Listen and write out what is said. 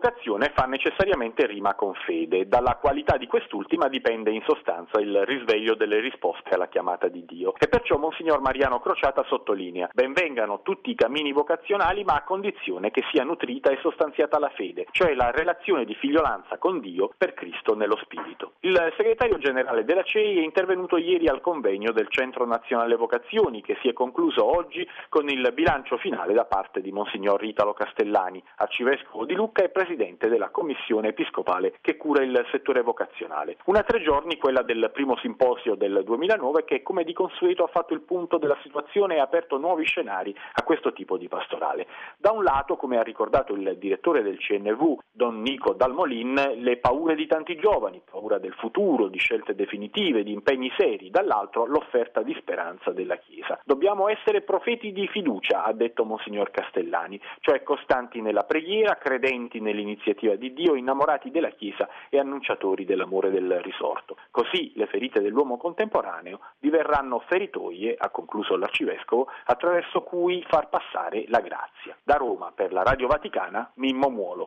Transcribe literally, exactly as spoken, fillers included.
vocazione fa necessariamente rima con fede. Dalla qualità di quest'ultima dipende in sostanza il risveglio delle risposte alla chiamata di Dio. E perciò Monsignor Mariano Crociata sottolinea: benvengano tutti i cammini vocazionali, ma a condizione che sia nutrita e sostanziata la fede, cioè la relazione di figliolanza con Dio per Cristo nello Spirito. Il segretario generale della C E I è intervenuto ieri al convegno del Centro Nazionale Vocazioni, che si è concluso oggi con il bilancio finale da parte di Monsignor Italo Castellani, arcivescovo di Lucca e presidente della commissione episcopale che cura il settore vocazionale. Una tre giorni, quella del primo simposio del duemilanove, che come di consueto ha fatto il punto della situazione e ha aperto nuovi scenari a questo tipo di pastorale. Da un lato, come ha ricordato il direttore del C N V, Don Nico Dalmolin, le paure di tanti giovani, paura del futuro, di scelte definitive, di impegni seri; dall'altro l'offerta di speranza della Chiesa. Dobbiamo essere profeti di fiducia, ha detto Monsignor Castellani, cioè costanti nella preghiera, credenti nell'iniziativa di Dio, innamorati della Chiesa e annunciatori dell'amore del risorto. Così le ferite dell'uomo contemporaneo diverranno feritoie, ha concluso l'arcivescovo, attraverso cui far passare la grazia. Da Roma, per la Radio Vaticana, Mimmo Muolo.